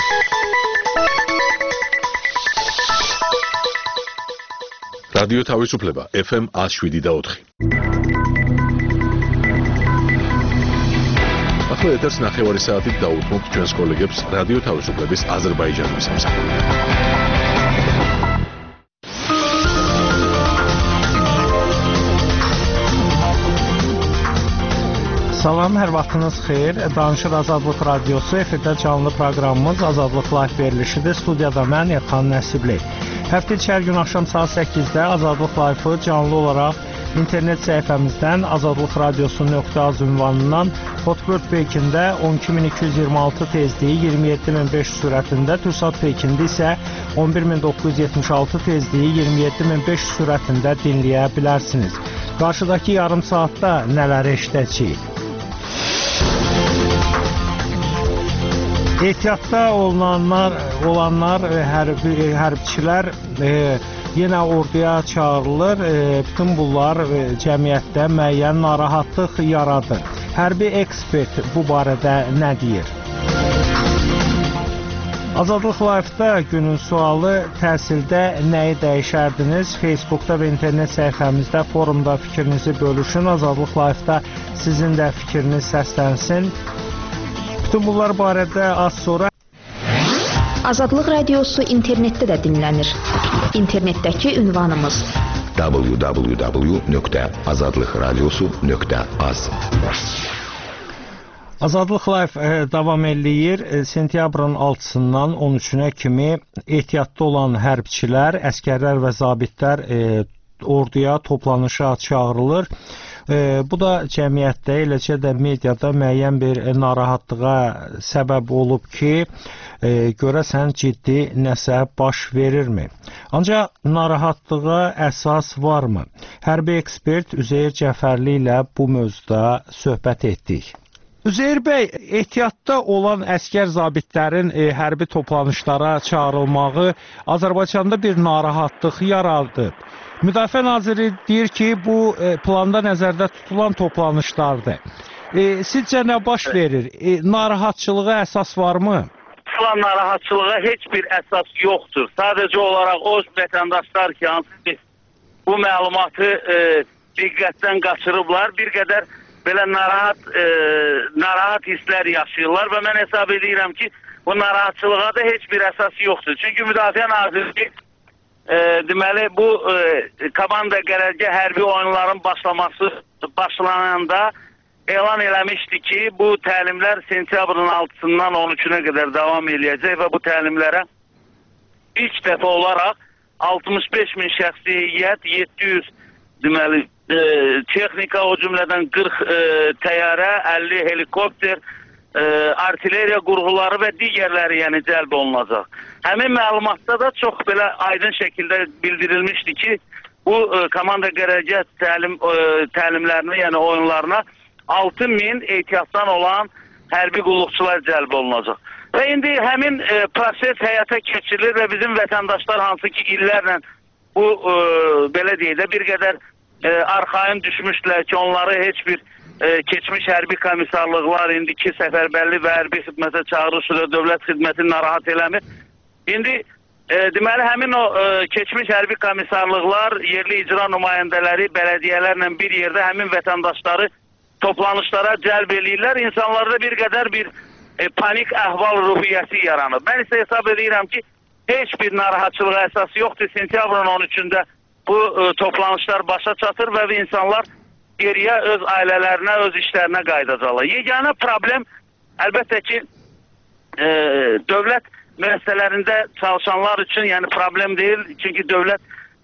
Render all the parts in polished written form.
რადიო თავისუფლება FM 107.4. ახლა ეთერს ნახევარი საათით დაუთმობთ ჩვენს კოლეგებს რადიო თავისუფლების აზერბაიჯანის სამსახურში. Salam, hər vaxtınız xeyir. Danışır Azadlıq Radiosu, efirdə canlı proqramımız Azadlıq Live verilişidir. Studiyada mən Erxan Nəsibli. Həftə içi hər gün axşam saat 8-də Azadlıq Live-ı canlı olaraq internet səhifəmizdən azadlıqradiosu.az ünvanından Hotbird Peykində 12226 tezliyi 27500 sürətində, Türksat Peykində isə 11976 tezliyi 27500 sürətində dinləyə bilərsiniz. Qarşıdakı yarım saatda nələri eşidəcəyik? Ehtiyatda olanlar hərbçilər yenə orduya çağırılır. Bütün bunlar cəmiyyətdə müəyyən narahatlıq yaradır. Hərbi ekspert bu barədə nə deyir? Azadlıq Live-da günün sualı təhsildə nəyi dəyişərdiniz? Facebookda və internet səhifəmizdə, forumda fikrinizi bölüşün. Azadlıq Live-da sizin də fikriniz səslənsin. Bütün bunlar barədə az sonra Azadlıq Radiosu internetdə də dinlənir. İnternetdəki ünvanımız www.azadlıqradiosu.az. Azadlıq Live davam eləyir. Sentyabrın 6-sından 13-ünə kimi ehtiyatda olan hərbçilər, əskərlər və zabitlər orduya toplanışa çağırılır. Bu da cəmiyyətdə, eləcə də mediada müəyyən bir narahatlığa səbəb olub ki, görəsən ciddi nəsə baş verirmi? Ancaq narahatlığa əsas varmı? Hərbi ekspert Üzeyir Cəfərli ilə bu mövzuda söhbət etdik. Üzeyir bəy, ehtiyatda olan əskər zabitlərin hərbi toplanışlara çağırılmağı Azərbaycanda bir narahatlıq yaradıb. Müdafiə naziri deyir ki, bu planda nəzərdə tutulan toplanışlardır. Sizcə nə baş verir? Narahatçılığa əsas varmı? Plan narahatçılığa heç bir əsas yoxdur. Sadəcə olaraq o vətəndaşlar ki, hansı ki, bu məlumatı diqqətdən qaçırıblar, bir qədər belə narahat hisslər yaşayırlar və mən hesab edirəm ki, bu narahatçılığa da heç bir əsas yoxdur. Çünki Müdafiə Nazirliyi deməli bu komanda qərargah hərbi oyunların başlananda elan eləmişdi ki, bu təlimlər sentyabrın 6-sından 13-ünə qədər davam eləyəcək və bu təlimlərə ilk dəfə olaraq 65 min şəxsi heyət, 700 deməli texnika, o cümlədən 40 təyyarə, 50 helikopter, artilleriya qurğuları və digərləri yəni cəlb olunacaq. Həmin məlumatda da çox belə aydın şəkildə bildirilmişdi ki, bu komanda qərargah təlimlərinə, yəni oyunlarına 6000 ehtiyatdan olan hərbi qulluqçular cəlb olunacaq. Və indi həmin proses həyata keçirilir və bizim vətəndaşlar hansı ki illərlə bu belə deyək də bir qədər arxain düşmüşdülər ki, onları heç bir keçmiş hərbi komissarlıqlar indiki səfərbərlik və hərbi xidmətə çağırış və dövlət xidmətini narahat eləmir. İndi deməli həmin o keçmiş hərbi komissarlıqlar, yerli icra nümayəndələri, bələdiyyələrlə bir yerdə həmin vətəndaşları toplanışlara cəlb eləyirlər. İnsanlarda bir qədər bir panik əhval ruhiyyəsi yaranır. Mən isə hesab edirəm ki, heç bir narahatçılığa əsas yoxdur. Sentyabrın 13-ündə bu toplanışlar başa çatır və insanlar geriyə öz ailələrinə, öz işlərinə qayıdacaqlar. Yeganə problem əlbəttə ki, dövlət müəssisələrində çalışanlar üçün yəni problem deyil. Çünki dövlət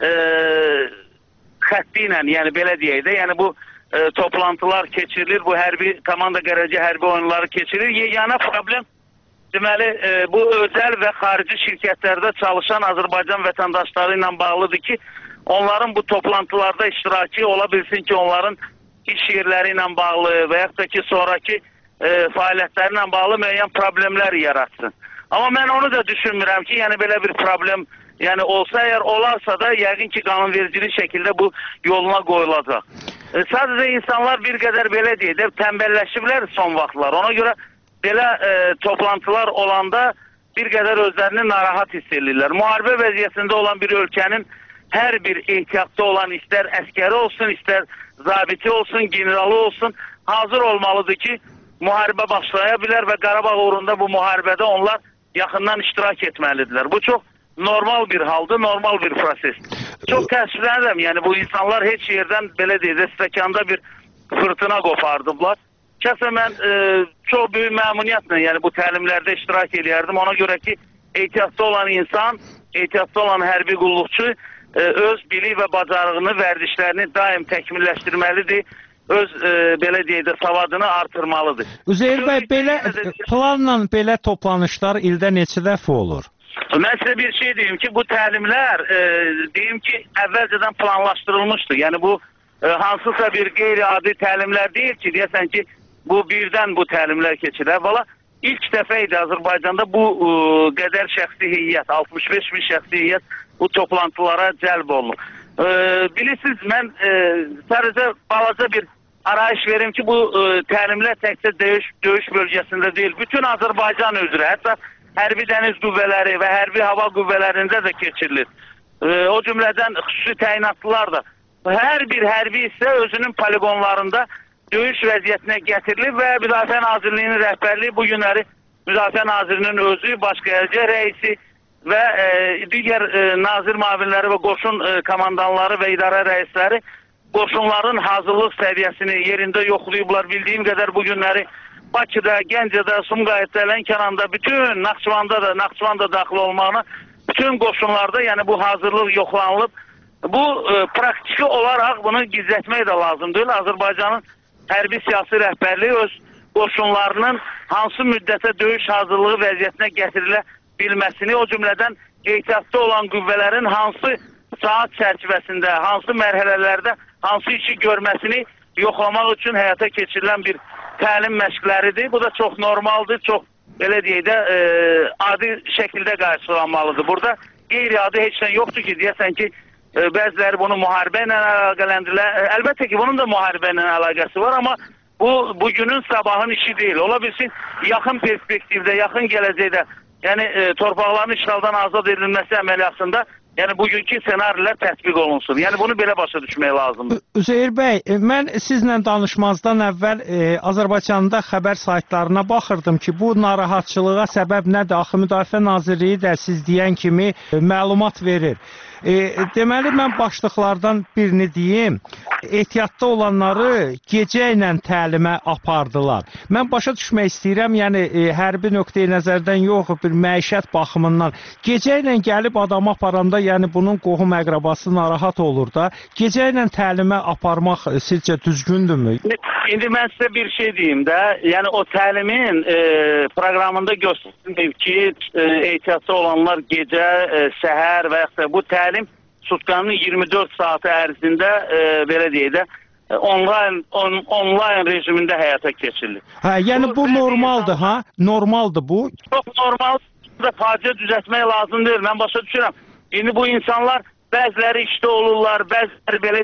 xətti ilə, yəni belə deyək də, yəni bu toplantılar keçirilir, bu hərbi komanda qərargah hərbi oyunları keçirilir. Yeganə problem deməli bu özəl və xarici şirkətlərdə çalışan Azərbaycan vətəndaşları ilə bağlıdır ki, onların bu toplantılarda iştirakı ola bilsin ki, onların iş yerləri ilə bağlı və yaxud da ki, sonraki fəaliyyətləri ilə bağlı müəyyən problemlər yaratsın. Amma mən onu da düşünmürəm ki, yəni belə bir problem yəni olsa, əgər olarsa da yəqin ki, qanunvericilik şəkildə bu yoluna qoyulacaq. Sadəcə insanlar bir qədər belə deyək də, tənbəlləşiblər son vaxtlar. Ona görə belə toplantılar olanda bir qədər özlərini narahat hiss edirlər. Müharibə vəziyyətində olan bir ölkənin hər bir ehtiyatda olan, istər əskəri olsun, istər zabiti olsun, generalı olsun, hazır olmalıdır ki, müharibə başlaya bilər və Qarabağ uğrunda bu müharibədə onlar yaxından iştirak etməlidirlər. Bu çox normal bir haldır, normal bir proses. Çox təəssüflənirəm, yəni bu insanlar heç yerdən, belə deyək, stəkanda bir fırtına qopardıblar. Şəxsən mən çox böyük məmnuniyyətlə yəni bu təlimlərdə iştirak edərdim. Ona görə ki, ehtiyatda olan insan, ehtiyatda olan hərbi qulluqçu öz bilik və bacarığını, vərdişlərini daim təkmilləşdirməlidir. Öz belə deyək də savadını artırmalıdır. Üzeyir bəy, belə planla belə toplanışlar ildə neçə dəfə olur? Mən sizə bir şey deyim ki, bu təlimlər deyim ki, əvvəlcədən planlaşdırılmışdır. Yəni bu hansısa bir qeyri-adi təlimlər deyil ki, deyəsən ki, bu birdən bu təlimlər keçir. Əvvəla ilk dəfə idi Azərbaycanda bu qədər şəxsi heyət, 65 bin şəxsi heyət bu toplantılara cəlb olunur. Bilirsiniz, mən sadəcə balaca bir arayış verim ki, bu təlimlər təkcə döyüş bölgəsində deyil, bütün Azərbaycan üzrə, hətta hərbi dəniz qüvvələri və hərbi hava qüvvələrində də keçirilir. O cümlədən xüsusi təyinatlılar da. Hər bir hərbi isə özünün poligonlarında döyüş vəziyyətinə gətirilir və Müdafiə Nazirliyinin rəhbərliyi bu günləri Müdafiə Nazirinin özü, baş qərargah rəisi və digər nazir müavinləri və qoşun komandanları və idarə rəisləri qoşunların hazırlıq səviyyəsini yerində yoxlayıblar. Bildiyim qədər bu günləri Bakıda, Gəncədə, Sumqayıtda, Lənkəranda, bütün Naxçıvan da daxil olmağına bütün qoşunlarda yəni bu hazırlıq yoxlanılıb. Bu praktiki olaraq bunu gizlətmək də lazım deyil. Azərbaycanın hərbi siyasi rəhbərliyi öz qoşunlarının hansı müddətə döyüş hazırlığı vəziyyətinə gətirilə bilməsini, o cümlədən ehtiyatda olan qüvvələrin hansı saat çərçivəsində, hansı mərhələlərdə hansı işi görməsini yoxlamaq üçün həyata keçirilən bir təlim məşqləridir. Bu da çox normaldır, çox belə deyək də adi şəkildə qarşılanmalıdır. Burada qeyri-adi heç nə yoxdur ki, deyəsən ki, bəziləri bunu müharibə ilə əlaqələndirilər. Əlbəttə ki, bunun da müharibə ilə əlaqəsi var, amma bu bugünün sabahın işi deyil. Ola bilsin, yaxın perspektivdə, yaxın gələcəkdə, yəni torpaqların işğaldan azad edilməsi əməliyyatında yəni bugünkü senarilər tətbiq olunsun. Yəni bunu belə başa düşmək lazımdır. Üzeyir bəy, mən sizlə danışmazdan əvvəl Azərbaycanda xəbər saytlarına baxırdım ki, bu narahatçılığa səbəb nədir? Axı Müdafiə Nazirliyi də siz deyən kimi məlumat verir. Deməli, mən başlıqlardan birini deyim, ehtiyatda olanları gecə ilə təlimə apardılar. Mən başa düşmək istəyirəm, yəni hərbi nöqteyi nəzərdən yox, bir məişət baxımından. Gecə ilə gəlib adamı aparanda, yəni bunun qohum əqrabası narahat olur da, gecə ilə təlimə aparmaq sizcə düzgündürmü? İndi mən sizə bir şey deyim də, yəni o təlimin proqramında göstərilməyib ki, ehtiyatda olanlar gecə, səhər və yaxud da bu təlim sutkanın 24 saatı ərzində belə deyək də onlayn rejimində həyata keçirilir. Hə, yəni bu normaldır, ha? Normaldır bu? Çox normal. Faciə düzəltmək lazım deyil. Mən başa düşürəm. İndi bu insanlar bəziləri işdə olurlar, bəziləri belə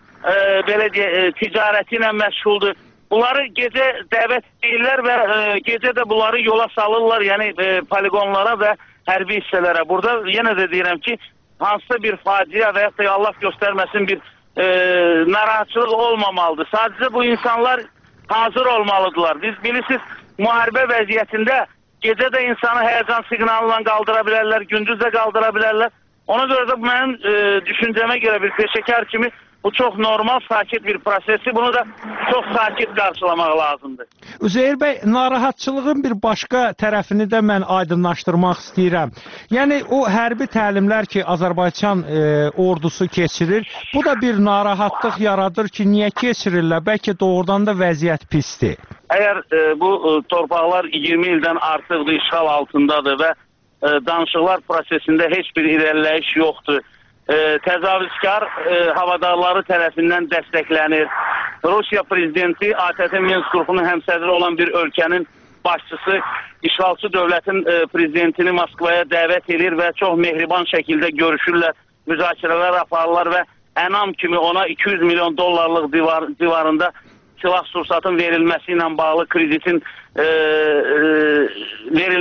deyək də ticarəti ilə məşğuldur. Bunları gecə dəvət edirlər və gecə də bunları yola salırlar, yəni poligonlara və hərbi hissələrə. Burada yenə də deyirəm ki, hansısa bir faciə və yaxud da Allah göstərməsin bir narahatçılıq olmamalıdır. Sadəcə bu insanlar hazır olmalıdırlar. Biz bilirsiniz, müharibə vəziyyətində gecə də insanı həyəcan siqnalından qaldıra bilərlər, gündüz də qaldıra bilərlər. Ona görə də mənim düşüncəmə görə bir peşəkar kimi bu çox normal, sakit bir prosesi. Bunu da çox sakit qarşılamaq lazımdır. Üzeyir bəy, narahatçılığın bir başqa tərəfini də mən aydınlaşdırmaq istəyirəm. Yəni, o hərbi təlimlər ki, Azərbaycan ordusu keçirir, bu da bir narahatlıq yaradır ki, niyə keçirirlər? Bəlkə doğrudan da vəziyyət pisdir. Əgər bu torpaqlar 20 ildən artıqdır, işğal altındadır və danışıqlar prosesində heç bir irəliləyiş yoxdur. Təcavüzkar havadarları tərəfindən dəstəklənir. Rusiya prezidenti ATƏT Minsk qrupunun həmsədri olan bir ölkənin başçısı işğalçı dövlətin prezidentini Moskvaya dəvət edir və çox mehriban şəkildə görüşürlər, müzakirələr aparırlar və ənam kimi ona 200 milyon dollarlıq civarında silah sursatın verilməsi ilə bağlı kreditin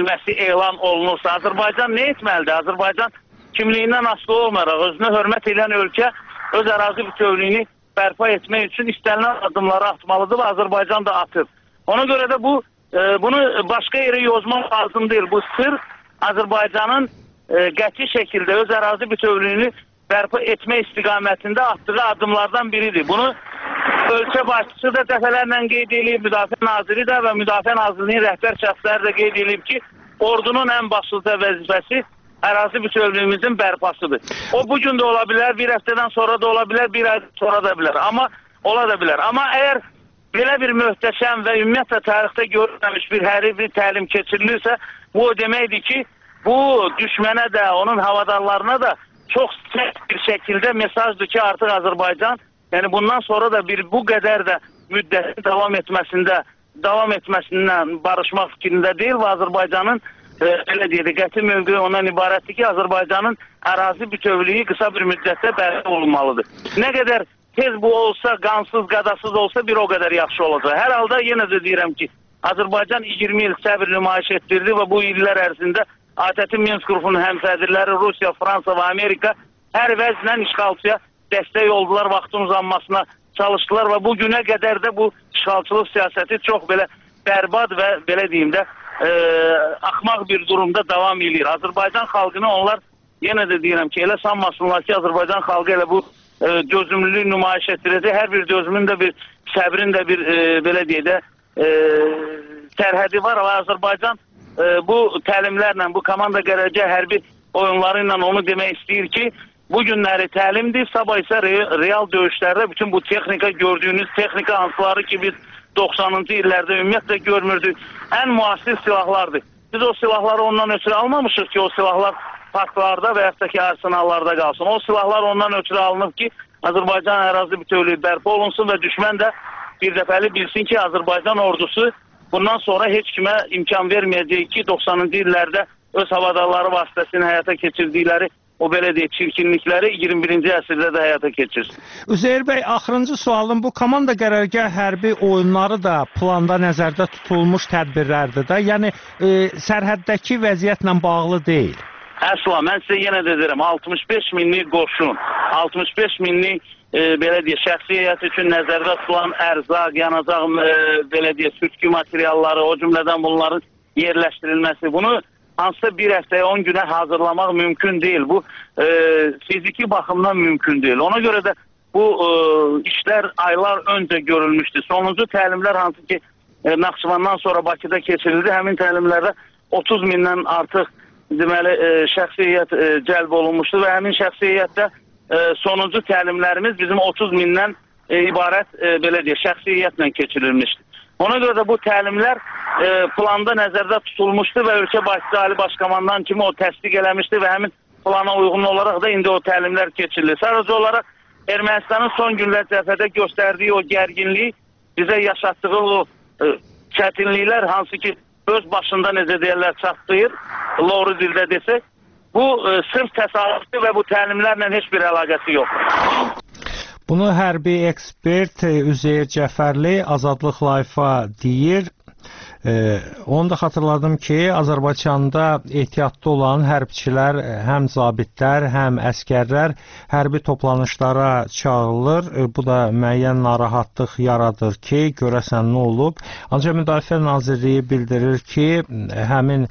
edilməsi elan olunursa, Azərbaycan nə etməlidir? Azərbaycan kimliyindən asılı olmayaraq özünə hörmət edən ölkə öz ərazi bütövlüyünü bərpa etmək üçün istənilən addımları atmalıdır və Azərbaycan da atır. Ona görə də bunu başqa yerə yozmaq lazım deyil. Bu sırf Azərbaycanın qəti şəkildə öz ərazi bütövlüyünü bərpa etmək istiqamətində atdığı addımlardan biridir. Bunu ölkə başçısı da dəfələrlə qeyd edib, Müdafiə Naziri də və Müdafiə Nazirliyinin rəhbər şəxsləri də qeyd edib ki, ordunun ən başlıca vəzifəsi ərazi bütövlüyümüzün bərpasıdır. O bugün də ola bilər, bir həftədən sonra da ola bilər, bir ay sonra da bilər. Amma ola da bilər. Amma əgər belə bir möhtəşəm və ümumiyyətlə tarixdə görülməmiş bir hərbi təlim keçirilirsə, bu o deməkdir ki, bu düşmənə də, onun havadarlarına da çox sərt bir şəkildə mesajdır ki, artıq Azərbaycan, yəni bundan sonra da bu qədər də müddətin davam etməsindən barışmaq fikrində deyil və Azərbaycanın elə deyək, qəti mövqeyi ondan ibarətdir ki, Azərbaycanın ərazi bütövlüyü qısa bir müddətdə bərpa olunmalıdır. Nə qədər tez bu olsa, qansız, qadasız olsa bir o qədər yaxşı olacaq. Hər halda yenə də deyirəm ki, Azərbaycan 20 il səbir nümayiş etdirdi və bu illər ərzində ATƏT Minsk qrupunun həmsədrləri Rusiya, Fransa və Amerika hər vəzlə işğalçıya dəstək oldular, vaxtın uzanmasına çalışdılar və bu günə qədər də bu işğalçılıq siyasəti çox belə bərbad və belə deyim də axmaq bir durumda davam edir. Azərbaycan xalqını onlar yenə də deyirəm ki, elə sanmasınlar ki, Azərbaycan xalqı elə bu dözümlülük nümayiş etdirəcək. Hər bir dözümün də bir səbrin də bir belə deyək də sərhədi var və Azərbaycan bu təlimlərlə, bu komanda qərargah hərbi oyunları ilə onu demək istəyir ki, bu günləri təlimdir, sabah isə real döyüşlərdə bütün bu texnika, gördüyünüz texnika hansıları ki biz 90-cı illərdə ümumiyyətlə görmürdük, ən müasir silahlardır. Biz o silahları ondan ötürü almamışıq ki, o silahlar parklarda və yaxud da ki, arsenallarda qalsın. O silahlar ondan ötürü alınıb ki, Azərbaycan ərazi bütövlüyü bərpa olunsun və düşmən də bir dəfəli bilsin ki, Azərbaycan ordusu bundan sonra heç kimə imkan verməyəcək ki, 90-cı illərdə öz havadarları vasitəsilə həyata keçirdikləri o belə deyək, çirkinlikləri 21-ci əsrdə də həyata keçirsin. Üzeyir bəy, axırıncı sualım, bu komanda qərargah hərbi oyunları da planda nəzərdə tutulmuş tədbirlərdir də, yəni sərhəddəki vəziyyətlə bağlı deyil. Əsla, mən sizə yenə də deyirəm, 65 minlik qoşun, 65 minlik belə deyək, şəxsi heyət üçün nəzərdə tutulan ərzaq, yanacaq, belə deyək, sürtkü materialları, o cümlədən bunların yerləşdirilməsi, bunu hansısa bir həftəyə 10 günə hazırlamaq mümkün deyil. Bu fiziki baxımdan mümkün deyil. Ona görə də bu işlər aylar öncə görülmüşdü. Sonuncu təlimlər hansı ki Naxçıvandan sonra Bakıda keçirildi. Həmin təlimlərdə 30 mindən artıq deməli şəxsi heyət cəlb olunmuşdu və həmin şəxsi heyətdə sonuncu təlimlərimiz bizim 30 mindən ibarət belə deyək, şəxsi heyətlə keçirilmişdi. Ona görə də bu təlimlər planda nəzərdə tutulmuşdu və ölkə başçısı Ali Başkomandan kimi o təsdiq eləmişdi və həmin plana uyğun olaraq da indi o təlimlər keçirilir. Sadəcə olaraq Ermənistanın son günlər cəbhədə göstərdiyi o gərginliyi, bizə yaşatdığı o çətinliklər, hansı ki öz başında necə deyərlər çatdıyır, doğru dildə desək, bu sırf təsadüfdür və bu təlimlərlə heç bir əlaqəsi yoxdur. Bunu hərbi ekspert Üzeyir Cəfərli Azadlıq Live-a deyir. Onu da xatırladım ki, Azərbaycanda ehtiyatlı olan hərbçilər, həm zabitlər, həm əskərlər hərbi toplanışlara çağırılır. Bu da müəyyən narahatlıq yaradır ki, görəsən nə olub. Ancaq Müdafiə Nazirliyi bildirir ki, həmin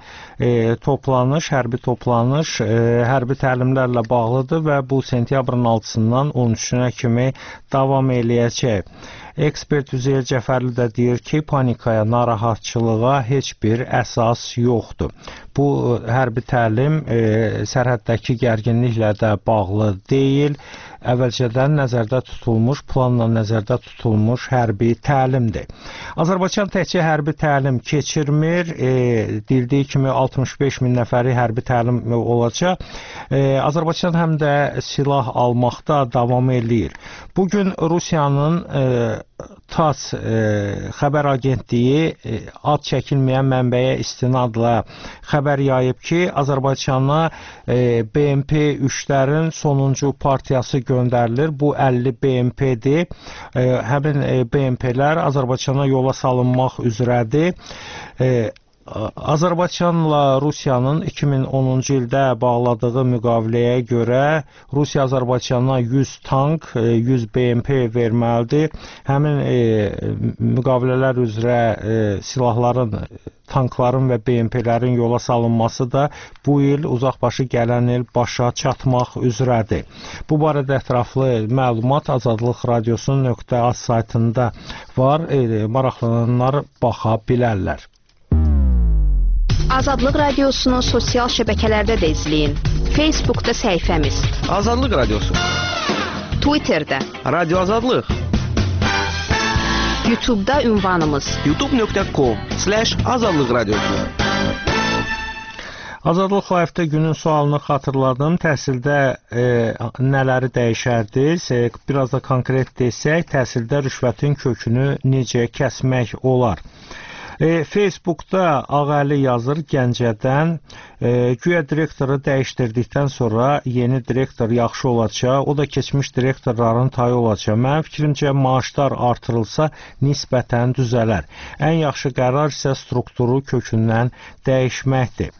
toplanış, hərbi toplanış hərbi təlimlərlə bağlıdır və bu sentyabrın 6-sından 13-ünə kimi davam eləyəcək. Ekspert Üzeyir Cəfərli də deyir ki, panikaya, narahatçılığa heç bir əsas yoxdur. Bu hərbi təlim sərhəddəki gərginliklə də bağlı deyil. Əvvəlcədən nəzərdə tutulmuş, planla nəzərdə tutulmuş hərbi təlimdir. Azərbaycan təkcə hərbi təlim keçirmir. Deyildiyi kimi 65 min nəfəri hərbi təlim olacaq. Azərbaycan həm də silah almaqda davam eləyir. Bugün Rusiyanın TASS xəbər agentliyi ad çəkilməyən mənbəyə istinadla xəbər yayıb ki, Azərbaycana BMP-3-lərin sonuncu partiyası göndərilir. Bu 50 BMP-dir. Həmin BMP-lər Azərbaycana yola salınmaq üzrədir. Azərbaycanla Rusiyanın 2010-cu ildə bağladığı müqaviləyə görə Rusiya Azərbaycana 100 tank, 100 BMP verməlidir. Həmin müqavilələr üzrə silahların, tankların və BMP-lərin yola salınması da bu il, uzaqbaşı gələn il başa çatmaq üzrədir. Bu barədə ətraflı məlumat Azadlıq Radiosunun .az saytında var. Maraqlananlar baxa bilərlər. Azadlıq Radiosunu sosial şəbəkələrdə də izləyin. Facebookda səhifəmiz Azadlıq Radiosu, Twitterdə Radio Azadlıq, YouTube'da ünvanımız youtube.com/Azadlıq Radiosu. Azadlıq Live-də günün sualını xatırladım. Təhsildə nələri dəyişərdiniz? Biraz da konkret desək, təhsildə rüşvətin kökünü necə kəsmək olar? Facebookda Ağəli yazır Gəncədən, güya direktoru dəyişdirdikdən sonra yeni direktor yaxşı olacaq, o da keçmiş direktorların tayı olacaq. Mənim fikrimcə maaşlar artırılsa nisbətən düzələr. Ən yaxşı qərar isə strukturu kökündən dəyişməkdir.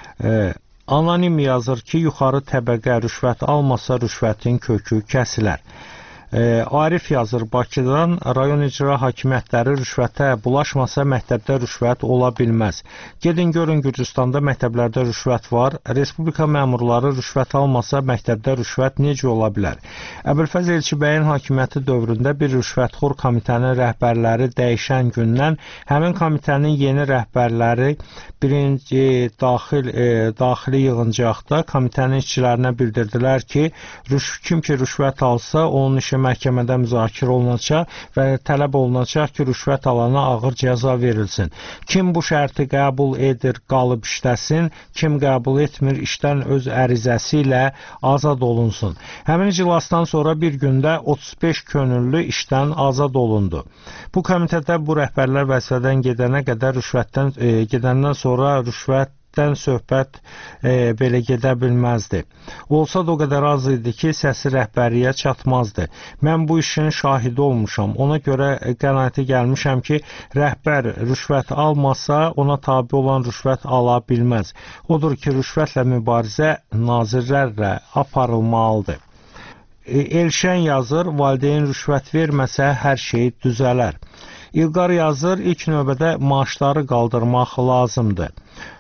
Anonim yazır ki, yuxarı təbəqə rüşvət almasa rüşvətin kökü kəsilər. Arif yazır Bakıdan, rayon icra hakimiyyətləri rüşvətə bulaşmasa məktəbdə rüşvət ola bilməz. Gedin görün Gürcüstanda məktəblərdə rüşvət var. Respublika məmurları rüşvət almasa məktəbdə rüşvət necə ola bilər? Əbülfəz Elçibəyin hakimiyyəti dövründə bir rüşvətxor komitənin rəhbərləri dəyişən gündən həmin komitənin yeni rəhbərləri birinci daxili yığıncaqda komitənin işçilərinə bildirdilər ki, kim ki rüşvət alsa onun işi məhkəmədə müzakirə olunacaq və tələb olunacaq ki, rüşvət alana ağır cəza verilsin. Kim bu şərti qəbul edir, qalıb işləsin, kim qəbul etmir, işdən öz ərizəsi ilə azad olunsun. Həmin iclasdan sonra bir gündə 35 könüllü işdən azad olundu. Bu komitədə bu rəhbərlər vəzifədən gedəndən sonra rüşvət söhbət belə gedə bilməzdi. Olsa da o qədər az idi ki, səsi rəhbərliyə çatmazdı. Mən bu işin şahidi olmuşam. Ona görə qənaətə gəlmişəm ki, rəhbər rüşvət almasa, ona tabi olan rüşvət ala bilməz. Odur ki, rüşvətlə mübarizə nazirlərlə aparılmalıdır. Elşən yazır, valideyn rüşvət verməsə hər şey düzələr. İlqar yazır, ilk növbədə maaşları qaldırmaq lazımdır.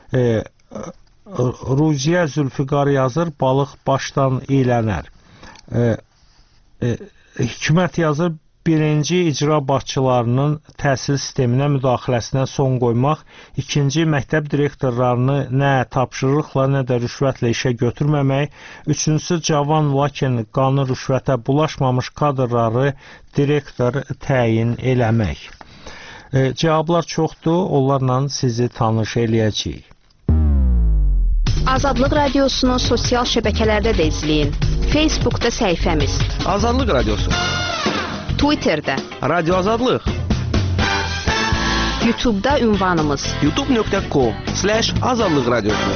Ruziyə Zülfiqar yazır, balıq başdan iylənər. Hikmət yazır, birinci icra başçılarının təhsil sisteminə müdaxiləsinə son qoymaq, ikinci məktəb direktorlarını nə tapşırıqla, nə də rüşvətlə işə götürməmək, üçüncüsü cavan lakin qanun rüşvətə bulaşmamış kadrları direktor təyin eləmək. Cavablar çoxdur, onlarla sizi tanış eləyəcəyik. Azadlıq Radiosunu sosial şəbəkələrdə də izləyin. Facebookda səhifəmiz Azadlıq Radiosu, Twitterdə Radio Azadlıq, YouTube'da ünvanımız youtube.com/Azadlıq Radiosu.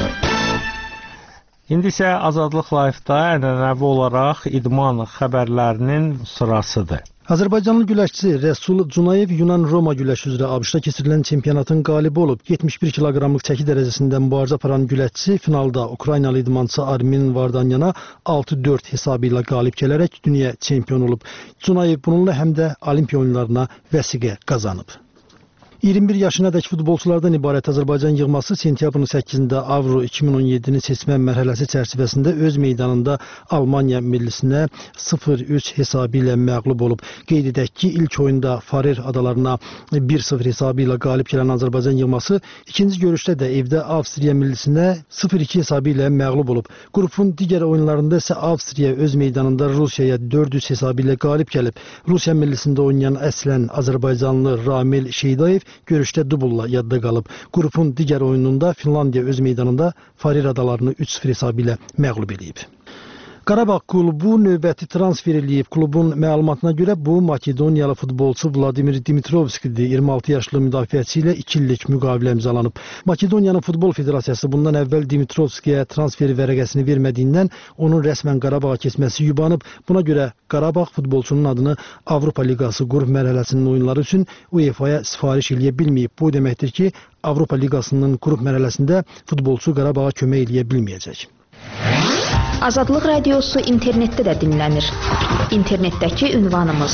İndi isə Azadlıq Live-da ənənəvi olaraq idman xəbərlərinin sırasıdır. Azərbaycanlı güləşçi Rəsul Cunayev Yunan-Roma güləşi üzrə ABŞ-da keçirilən çempionatın qalibi olub. 71 kiloqramlıq çəki dərəcəsində mübarizə aparan güləşçi finalda Ukraynalı idmançı Armin Vardanyana 6-4 hesabı ilə qalib gələrək dünya çempionu olub. Cunayev bununla həm də Olimpiya oyunlarına vəsiqə qazanıb. 21 yaşınadək futbolçulardan ibarət Azərbaycan yığması sentyabrın 8-də Avro 2017-ni seçmə mərhələsi çərçivəsində öz meydanında Almaniya millisinə 0-3 hesabı ilə məğlub olub. Qeyd edək ki, ilk oyunda Farer adalarına 1-0 hesabı ilə qalib gələn Azərbaycan yığması ikinci görüşdə də evdə Avstriya millisinə 0-2 hesabı ilə məğlub olub. Qrupun digər oyunlarında isə Avstriya öz meydanında Rusiyaya 4-3 hesabı ilə qalib gəlib. Rusiya millisində oynayan əslən Azərbaycanlı Ramil Şeydayev görüşdə dubulla yadda qalıb. Qrupun digər oyununda Finlandiya öz meydanında Farer adalarını 3-0 hesabı ilə məğlub edib. Qarabağ klubu növbəti transfer eləyib. Klubun məlumatına görə bu Makedoniyalı futbolçu Vladimir Dimitrovskidir. 26 yaşlı müdafiəçi ilə 2 illik müqavilə imzalanıb. Makedoniyanın Futbol Federasiyası bundan əvvəl Dimitrovskiyə transfer vərəqəsini vermədiyindən onun rəsmən Qarabağa keçməsi yubanıb. Buna görə Qarabağ futbolçunun adını Avropa Liqası qrup mərhələsinin oyunları üçün UEFA-ya sifariş eləyə bilməyib. Bu deməkdir ki, Avropa Liqasının qrup mərhələsində futbolçu Qarabağa kömək eləyə bilməyəcək. Azadlıq Radiosu internetdə də dinlənir. İnternetdəki ünvanımız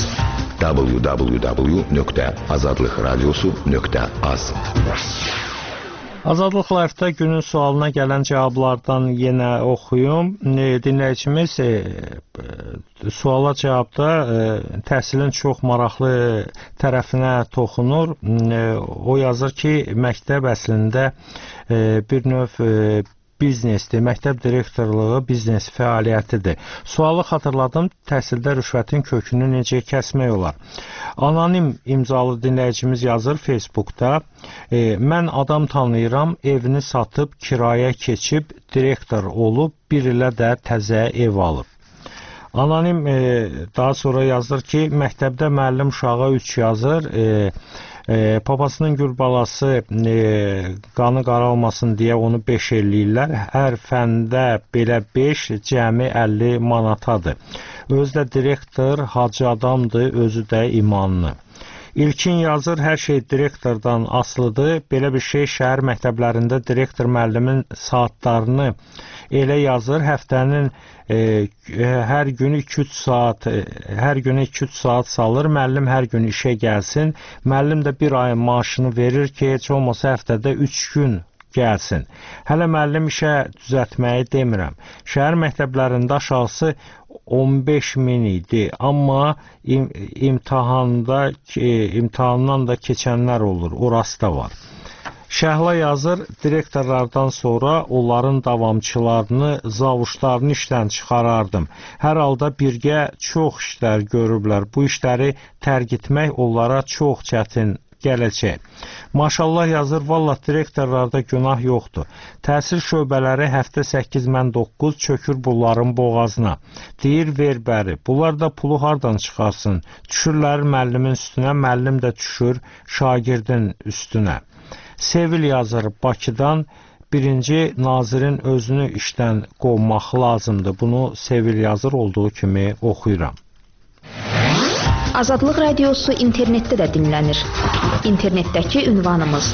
www.azadlıqradiosu.az. Azadlıq Live-da günün sualına gələn cavablardan yenə oxuyum. Dinləyicimiz suala cavabda təhsilin çox maraqlı tərəfinə toxunur. O yazır ki, məktəb əslində bir növ biznesdir, məktəb direktorluğu biznes fəaliyyətidir. Sualı xatırladım, təhsildə rüşvətin kökünü necə kəsmək olar? Anonim imzalı dinləyicimiz yazır Facebookda, mən adam tanıyıram, evini satıb, kirayə keçib, direktor olub, bir ilə də təzə ev alıb. Anonim daha sonra yazır ki, məktəbdə müəllim uşağa 3 yazır, papasının gül balası qanı qaralmasın deyə onu 5 eləyirlər. Hər fəndə belə 5 cəmi 50 manatadır. Özü də direktor, hacı adamdır, özü də imanlı. İlkin yazır, hər şey direktordan asılıdır. Belə bir şey şəhər məktəblərində direktor müəllimin saatlarını elə yazır, həftənin hər günü 2-3 saat salır, müəllim hər gün işə gəlsin, müəllim də bir ayın maaşını verir ki, heç olmasa həftədə 3 gün gəlsin. Hələ müəllim işə düzəltməyi demirəm. Şəhər məktəblərində aşağısı 15.000 idi, amma imtahandan da keçənlər olur, orası da var. Şəhla yazır, direktorlardan sonra onların davamçılarını, zavuşlarını işdən çıxarardım. Hər halda birgə çox işlər görüblər. Bu işləri tərk etmək onlara çox çətin gələcək. Maşallah yazır, vallah direktorlarda günah yoxdur. Təhsil şöbələri həftə 8 mən 9 çökür bunların boğazına. Deyir, ver bəri. Bunlar da pulu hardan çıxarsın? Düşürlər müəllimin üstünə, müəllim də düşür şagirdin üstünə. Sevil yazır Bakıdan, birinci nazirin özünü işdən qovmaq lazımdır. Bunu Sevil yazır olduğu kimi oxuyuram. Azadlıq Radiosu internetdə də dinlənir. İnternetdəki ünvanımız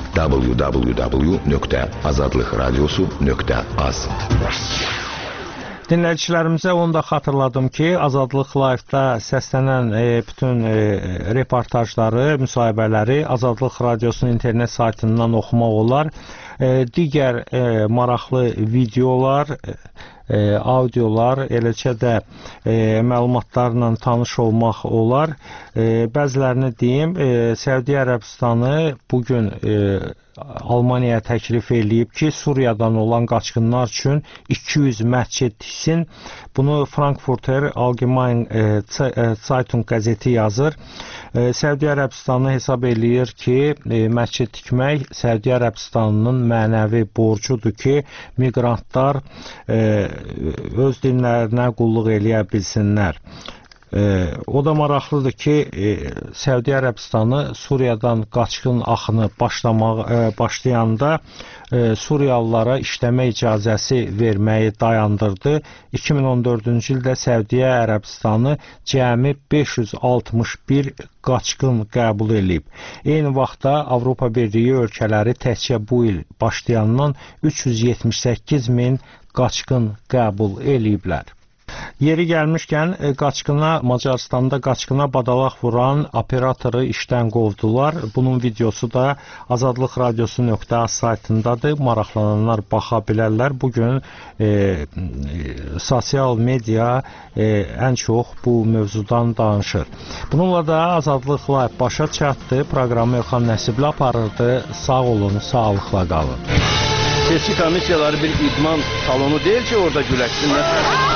www.azadlıqradiosu.az. Dinləyicilərimizə onu da xatırladım ki, Azadlıq Live-da səslənən bütün reportajları, müsahibələri Azadlıq Radiosunun internet saytından oxumaq olar. Digər maraqlı videolar, audiolar, eləcə də məlumatlarla tanış olmaq olar. Bəzilərini deyim, Səudiyyə Ərəbistanı bugün Almaniyaya təklif eləyib ki, Suriyadan olan qaçqınlar üçün 200 məscid tiksin. Bunu Frankfurter Allgemeine Zeitung qəzeti yazır. Səudiyyə Ərəbistanı hesab eləyir ki, məscid tikmək Səudiyyə Ərəbistanının mənəvi borcudur ki, miqrantlar öz dinlərinə qulluq eləyə bilsinlər. O da maraqlıdır ki, Səudiyyə Ərəbistanı Suriyadan qaçqın axını başlayanda Suriyalılara işləmə icazəsi verməyi dayandırdı. 2014-cü ildə Səudiyyə Ərəbistanı cəmi 561 qaçqın qəbul edib. Eyni vaxtda Avropa Birliyi ölkələri təkcə bu il başlayandan 378 min qaçqın qəbul ediblər. Yeri gəlmişkən, Macaristanda qaçqına badalaq vuran operatoru işdən qovdular. Bunun videosu da Azadlıq Radiosu.az saytındadır. Maraqlananlar baxa bilərlər. Bugün sosial media ən çox bu mövzudan danışır. Bununla da Azadlıq Live başa çatdı. Proqramı Elxan Nəsibli aparırdı. Sağ olun, sağlıqla qalın. Seçki komissiyaları bir idman salonu deyil ki, orada güləşsinlər.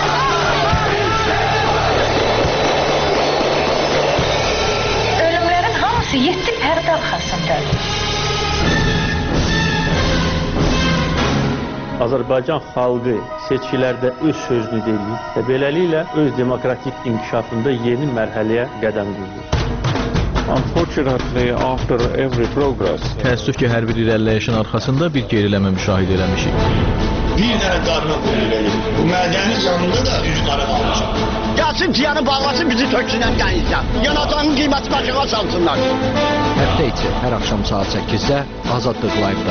Ölümlərin hamısı 7 pərdə arxasındadır. Azərbaycan xalqı seçkilərdə öz sözünü deyir və beləliklə öz demokratik inkişafında yeni mərhələyə qədəm qoyur. Unfortunately, after every progress, təəssüf ki, hər bir irəliləyişin arxasında bir geriləmə müşahidə eləmişik. Bir dənə qarına qoyulur. Bu mədənin yanında da üz qarı qalmışam. Gəlsin piyanı bağlasın, bizi töksünən dənizdən. Yanacağın qiyməti başına salsınlar. Həftə içi hər axşam saat 8-də Azadlıq Live-da.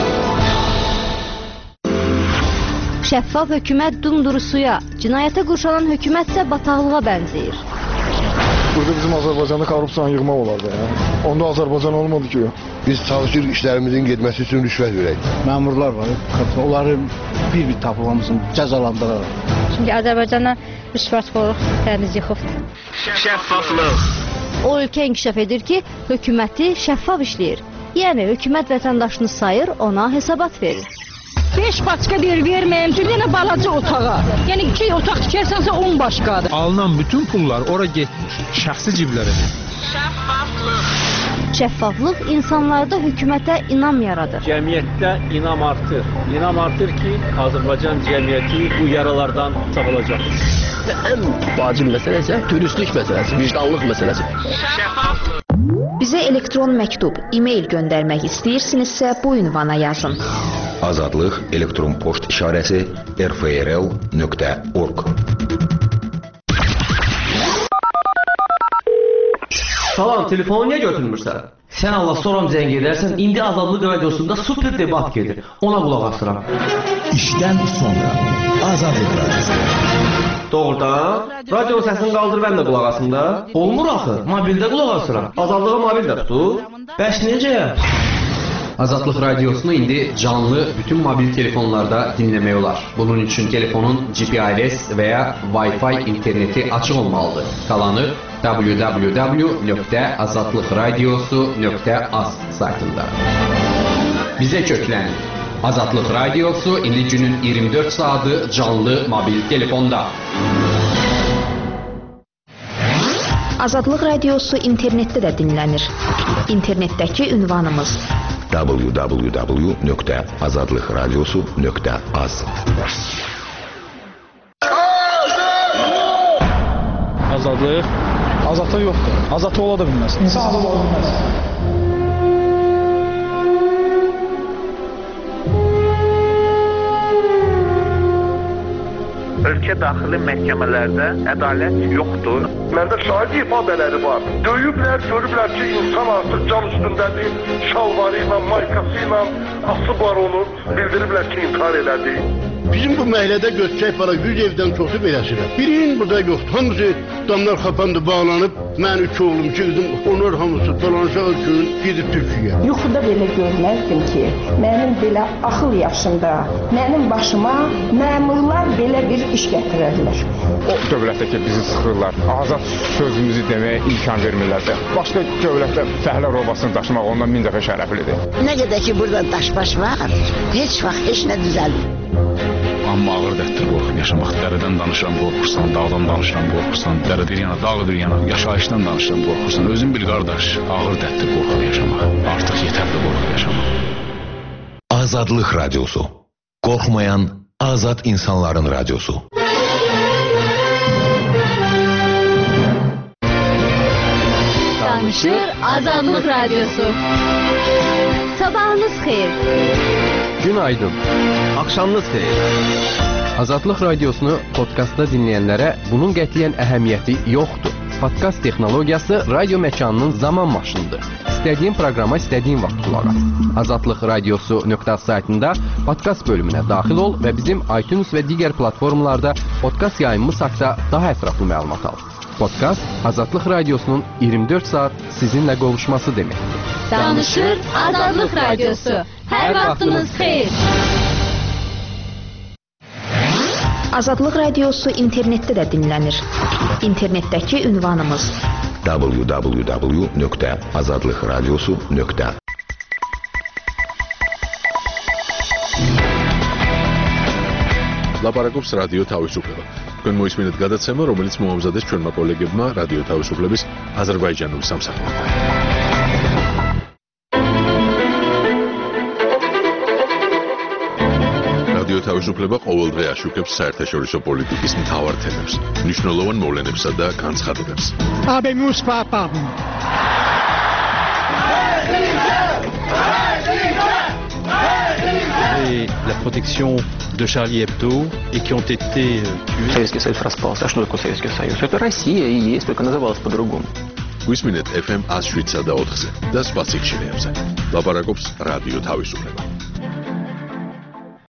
Şəffaf hökumət dumduru suya, cinayətə qurşalan hökumət isə bataqlığa bənzəyir. Burada bizim Azərbaycanda korrupsiyanı yığmaq olardı. Onda Azərbaycan olmadı ki. Biz çalışırıq işlərimizin getməsi üçün rüşvət verək. Məmurlar var, onları bir-bir tapılmasın, cəzalandıraraq. Çünki Azərbaycana rüşvətxorluq təmiz yıxıbdır. Şəffaflıq. O ölkə inkişaf edir ki, hökuməti şəffaf işləyir. Yəni, hökumət vətəndaşını sayır, ona hesabat verir. 5 başqa verməyim, bir dənə balaca otağa. Yəni 2 otaq tikərsənsə 10 başqadır. Alınan bütün pullar ora getmir, şəxsi ciblərə. Şəffaflıq insanlarda hökumətə inam yaradır. Cəmiyyətdə inam artır. İnam artır ki, Azərbaycan cəmiyyəti bu yaralardan sağalacaq. Ən vacib məsələ isə dürüstlük məsələsi, vicdanlıq məsələsi. Bizə elektron məktub, e-mail göndərmək istəyirsinizsə bu ünvana yazın. Azadlıq elektron poçt işarəsi rfrl.org. Salam, telefonu niyə götürmürsən? Sən Allah soram zəng edərsən, indi Azadlıq radiosunda super debat gedir. Ona qulaq asıram. İşdən sonra Azadlıq radiosu. Doğrudan? Radio səsini qaldır, mən də qulaq asım da. Olmur axı, mobildə qulaq asıram. Azadlığı mobildə tutur. Bəs necə? Azadlıq radiosunu indi canlı bütün mobil telefonlarda dinləmək olar. Bunun üçün telefonun GPRS və ya Wi-Fi interneti açıq olmalıdır. Qalanı www.azadlıqradiosu.az saytında. Bizə köklənin. Azadlıq radiosu indi günün 24 saatı canlı mobil telefonda. Azadlıq radiosu internetdə də dinlənir. İnternetdəki ünvanımız www.azadlıqradiosu.az. Azadlıq? Azadlıq yoxdur. Azadlıq ola da bilməz. İnsan azad ola bilməz. Ölkə daxili məhkəmələrdə ədalət yoxdur. Məndə şahid ifadələri var. Döyüblər, görüblər ki, insan artıq can üstündədir. Şalvarı ilə, maykası ilə asıb var onu. Bildiriblər ki, intihar elədi. Bizim bu məhəllədə götürək para 100 evdən çoxu beləsirəm. Birinin burada yoxdur. Hamısı damlar xapandı, bağlanıb. Mən 3 oğlum, 2 qızım, onlar hamısı dolanışaq üçün gedib Türkiyəyə. Yuxuda belə görməzdim ki, mənim belə axıl yaşında, mənim başıma məmurlar belə bir iş gətirərlər. O dövlətdəki bizi sıxırlar, azad sözümüzü deməyə imkan vermirlər. Başqa dövlətdə fəhlə robasını daşımaq ondan 1000 dəfə şərəflidir. Nə qədər ki, burada daşbaş var, heç vaxt heç nə düzəlmir. Amma ağır dətdir qorxub yaşamaq. Dərədən danışıram, qorxursan, dağdan danışıram, qorxursan, dərədir yana, dağdır yana, yaşayışdan danışıram, qorxursan. Özün bil, qardaş, ağır dətdir qorxub yaşamaq. Artıq yetərli qorxub yaşamaq. Azadlıq radiosu. Qorxmayan azad insanların radiosu. Danışır Azadlıq radiosu. Sabahınız xeyir. Günaydın. Axşamınız xeyir. Azadlıq radiosunu podkastda dinləyənlərə bunun qətiyyən əhəmiyyəti yoxdur. Podkast texnologiyası radio məkanının zaman maşınıdır. İstədiyin proqrama istədiyin vaxt qulaq as. Azadlıq radiosu.az saytında podkast bölümünə daxil ol və bizim iTunes və digər platformalarda podkast yayımımız haqqında daha ətraflı məlumat al. Podkast Azadlıq radiosunun 24 saat sizinlə qovuşması deməkdir. Danışır Azadlıq radiosu. Hər vaxtınız xeyir. Azadlıq radiosu internetdə də dinlənir. İnternetdəki ünvanımız www.azadlıqradiosu.az. ლაპარაკობს რადიო თავისუფლება. თქვენ მოისმინეთ გადაცემა, რომელიც მოამზადეს ჩვენმა კოლეგებმა რადიო თავისუფლების აზერბაიჯანულ სამსახურთან. რადიო თავისუფლება ყოველდღე აშუქებს საერთაშორისო პოლიტიკის მთავარ თემებს, მნიშვნელოვან მოვლენებსა და განცხადებებს. Habemus papam. Et la protection de Charlie Hebdo et qui ont été tués. Советский Союз распался. А что такое Советский Союз? Это Россия и есть, только называлась по-другому. გვისმინეთ FM 107 და 4-ზე და სხვა სიხშირეებზე. ლაპარაკობს რადიო თავისუფლება.